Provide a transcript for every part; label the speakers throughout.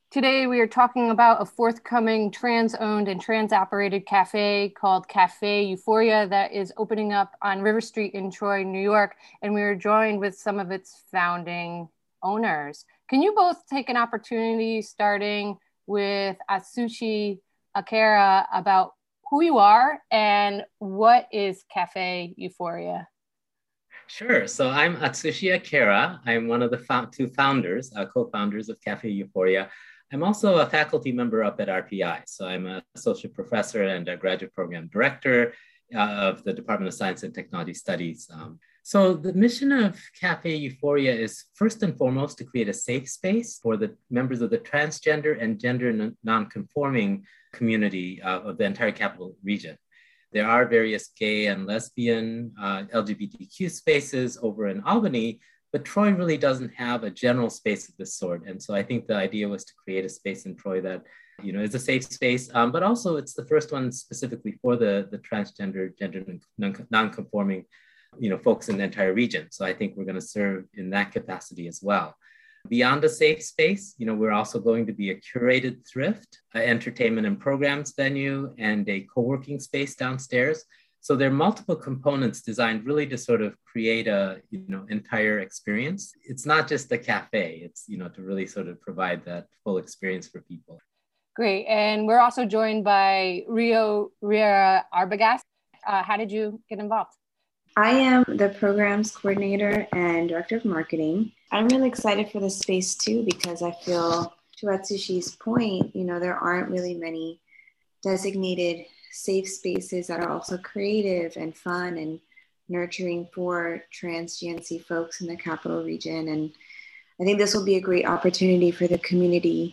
Speaker 1: Today, we are talking about a forthcoming trans-owned and trans-operated cafe called Cafe Euphoria that is opening up on River Street in Troy, New York. And we are joined with some of its founding owners. Can you both take an opportunity, starting with Atsushi Akira, about who you are and what is Cafe Euphoria?
Speaker 2: Sure. So I'm Atsushi Akira. I'm one of the two founders, co-founders of Cafe Euphoria. I'm also a faculty member up at RPI. So I'm an associate professor and a graduate program director of the Department of Science and Technology Studies. So the mission of Cafe Euphoria is first and foremost to create a safe space for the members of the transgender and gender non-conforming community of the entire capital region. There are various gay and lesbian LGBTQ spaces over in Albany, but Troy really doesn't have a general space of this sort. And so I think the idea was to create a space in Troy that, is a safe space, but also it's the first one specifically for the transgender, gender non-conforming, folks in the entire region. So I think we're going to serve in that capacity as well. Beyond a safe space, we're also going to be a curated thrift, entertainment and programs venue, and a co-working space downstairs. So there are multiple components designed really to sort of create a, entire experience. It's not just a cafe, it's, to really sort of provide that full experience for people.
Speaker 1: Great. And we're also joined by Rio Riera Arbogast. How did you get involved?
Speaker 3: I am the programs coordinator and director of marketing. I'm really excited for this space too, because I feel, to Atsushi's point, there aren't really many designated safe spaces that are also creative and fun and nurturing for trans GNC folks in the capital region. And I think this will be a great opportunity for the community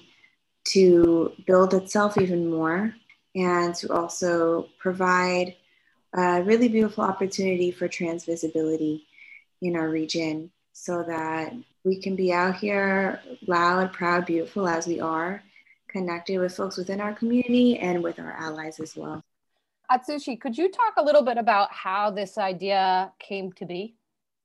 Speaker 3: to build itself even more and to also provide a really beautiful opportunity for trans visibility in our region so that we can be out here loud, proud, beautiful as we are, connected with folks within our community and with our allies as well.
Speaker 1: Atsushi, could you talk a little bit about how this idea came to be?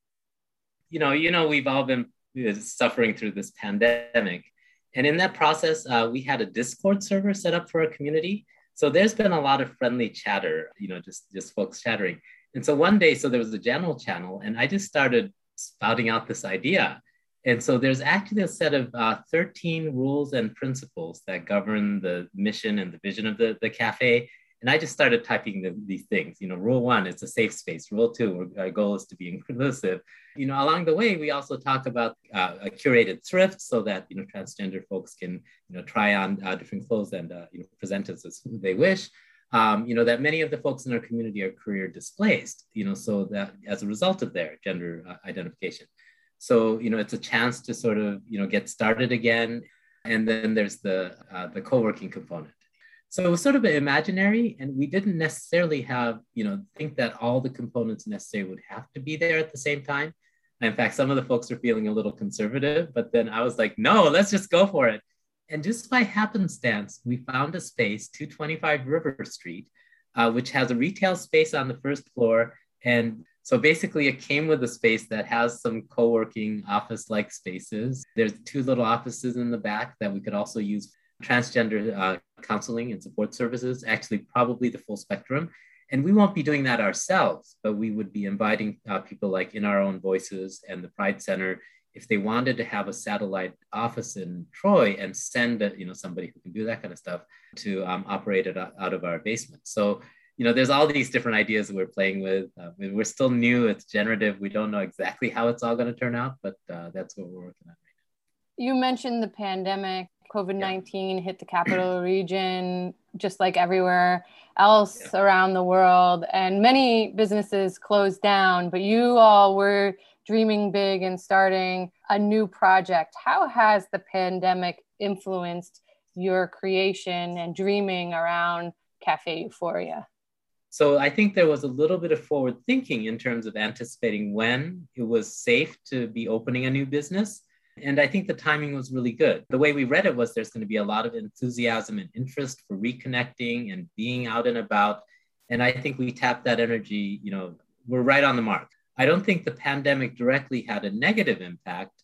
Speaker 2: We've all been suffering through this pandemic. And in that process, we had a Discord server set up for our community. So there's been a lot of friendly chatter, just folks chattering. And so one day, there was a general channel and I just started spouting out this idea. And so there's actually a set of 13 rules and principles that govern the mission and the vision of the cafe. And I just started typing these things. Rule 1, it's a safe space. Rule 2, our goal is to be inclusive. Along the way, we also talk about a curated thrift so that, transgender folks can, try on different clothes and, present us as who they wish. That many of the folks in our community are career displaced, so that as a result of their gender identification. So, it's a chance to sort of, get started again. And then there's the co-working component. So it was sort of imaginary, and we didn't necessarily think that all the components necessary would have to be there at the same time. In fact, some of the folks are feeling a little conservative, but then I was like, no, let's just go for it. And just by happenstance, we found a space, 225 River Street, which has a retail space on the first floor. And so basically it came with a space that has some co-working office-like spaces. There's 2 little offices in the back that we could also use transgender counseling and support services, actually probably the full spectrum. And we won't be doing that ourselves, but we would be inviting people like In Our Own Voices and the Pride Center if they wanted to have a satellite office in Troy and send somebody who can do that kind of stuff to operate it out of our basement. So, there's all these different ideas that we're playing with. We're still new, it's generative. We don't know exactly how it's all going to turn out, but that's what we're working on right now.
Speaker 1: You mentioned the pandemic. COVID-19 hit the capital region, just like everywhere else around the world. And many businesses closed down, but you all were dreaming big and starting a new project. How has the pandemic influenced your creation and dreaming around Cafe Euphoria?
Speaker 2: So I think there was a little bit of forward thinking in terms of anticipating when it was safe to be opening a new business. And I think the timing was really good. The way we read it was there's going to be a lot of enthusiasm and interest for reconnecting and being out and about. And I think we tapped that energy, we're right on the mark. I don't think the pandemic directly had a negative impact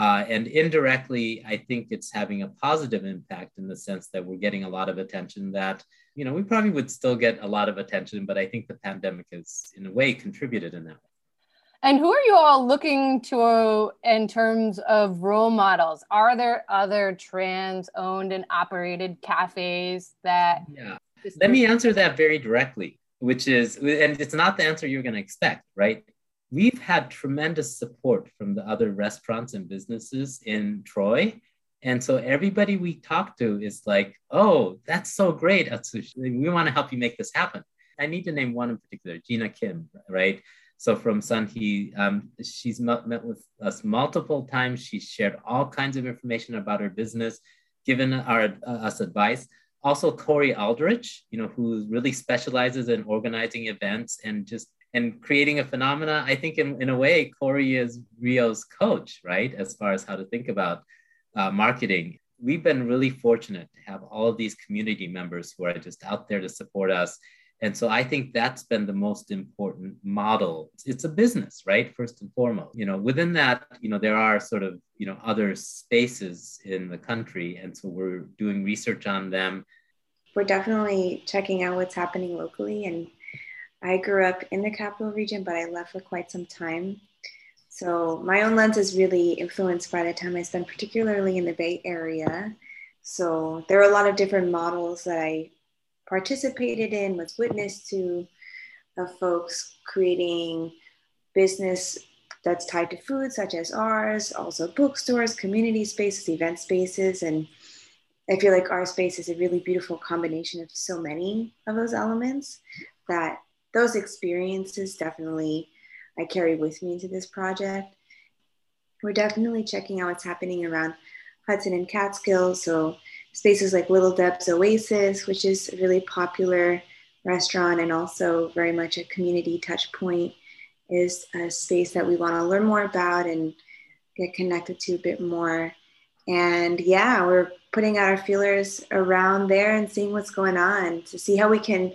Speaker 2: And indirectly, I think it's having a positive impact in the sense that we're getting a lot of attention that, we probably would still get a lot of attention, but I think the pandemic has, in a way, contributed in that way.
Speaker 1: And who are you all looking to in terms of role models? Are there other trans-owned and operated cafes that...
Speaker 2: Yeah, let me answer that very directly, which is, and it's not the answer you're going to expect, right? We've had tremendous support from the other restaurants and businesses in Troy. And so everybody we talk to is like, oh, that's so great, Atsushi. We want to help you make this happen. I need to name one in particular, Gina Kim, right? So from Sunhee, she's met with us multiple times. She's shared all kinds of information about her business, given us advice. Also, Corey Aldrich, who really specializes in organizing events and creating a phenomena. I think in a way, Corey is Rio's coach, right? As far as how to think about marketing. We've been really fortunate to have all of these community members who are just out there to support us. And so I think that's been the most important model. It's a business, right? First and foremost, within that, there are sort of, other spaces in the country. And so we're doing research on them.
Speaker 3: We're definitely checking out what's happening locally. And I grew up in the capital region, but I left for quite some time. So my own lens is really influenced by the time I spent, particularly in the Bay Area. So there are a lot of different models that I participated in, was witness to, of folks creating business that's tied to food, such as ours, also bookstores, community spaces, event spaces. And I feel like our space is a really beautiful combination of so many of those elements that those experiences definitely I carry with me into this project. We're definitely checking out what's happening around Hudson and Catskills. So spaces like Little Deb's Oasis, which is a really popular restaurant and also very much a community touch point, is a space that we want to learn more about and get connected to a bit more. And yeah, we're putting out our feelers around there and seeing what's going on to see how we can,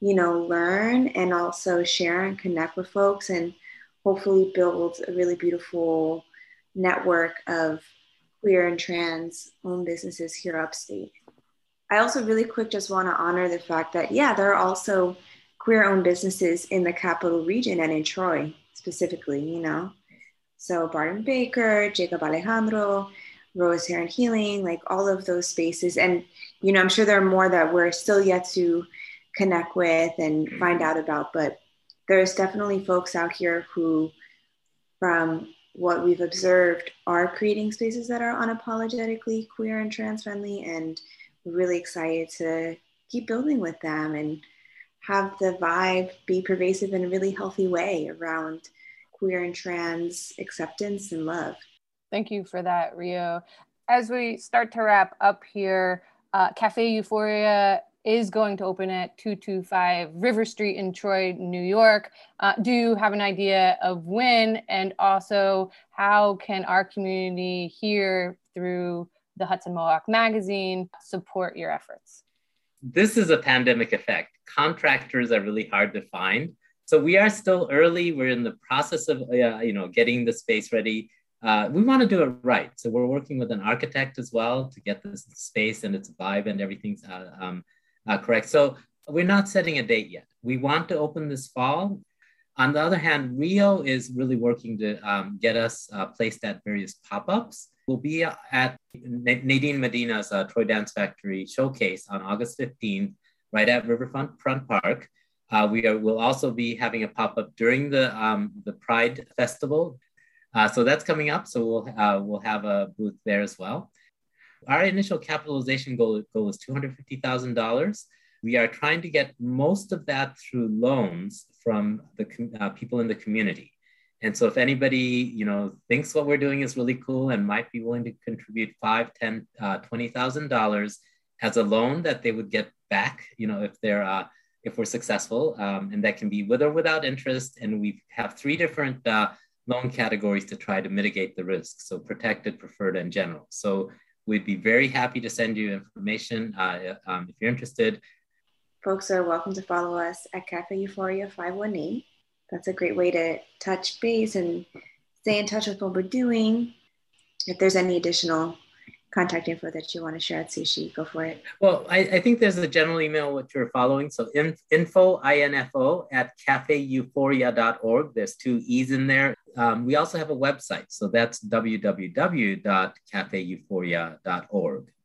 Speaker 3: learn and also share and connect with folks and hopefully build a really beautiful network of queer and trans owned businesses here upstate. I also really quick just want to honor the fact that, there are also queer owned businesses in the capital region and in Troy specifically, So Barton Baker, Jacob Alejandro, Rose Hair and Healing, like all of those spaces. And, I'm sure there are more that we're still yet to connect with and find out about, but there's definitely folks out here who, from what we've observed, are creating spaces that are unapologetically queer and trans friendly. And we're really excited to keep building with them and have the vibe be pervasive in a really healthy way around queer and trans acceptance and love.
Speaker 1: Thank you for that, Rio. As we start to wrap up here, Cafe Euphoria is going to open at 225 River Street in Troy, New York. Do you have an idea of when? And also, how can our community here through the Hudson Mohawk Magazine support your efforts?
Speaker 2: This is a pandemic effect. Contractors are really hard to find. So we are still early. We're in the process of getting the space ready. We want to do it right. So we're working with an architect as well to get this space and its vibe and everything's correct. So we're not setting a date yet. We want to open this fall. On the other hand, Rio is really working to get us placed at various pop-ups. We'll be at Nadine Medina's Troy Dance Factory showcase on August 15th, right at Riverfront Park. We'll also be having a pop-up during the Pride Festival. So that's coming up. So we'll have a booth there as well. Our initial capitalization goal is $250,000. We are trying to get most of that through loans from the people in the community. And so if anybody, thinks what we're doing is really cool and might be willing to contribute $5,000, $10,000, $20,000 as a loan that they would get back, if we're successful, and that can be with or without interest. And we have 3 different loan categories to try to mitigate the risk. So protected, preferred, and general. So we'd be very happy to send you information if you're interested.
Speaker 3: Folks are welcome to follow us at Cafe Euphoria 518. That's a great way to touch base and stay in touch with what we're doing. If there's any additional contact info that you want to share at Sushi, go for it.
Speaker 2: Well, I think there's a general email which you're following. So info, I-N-F-O, at cafeeuphoria.org. There's 2 E's in there. We also have a website. So that's www.cafeeuphoria.org.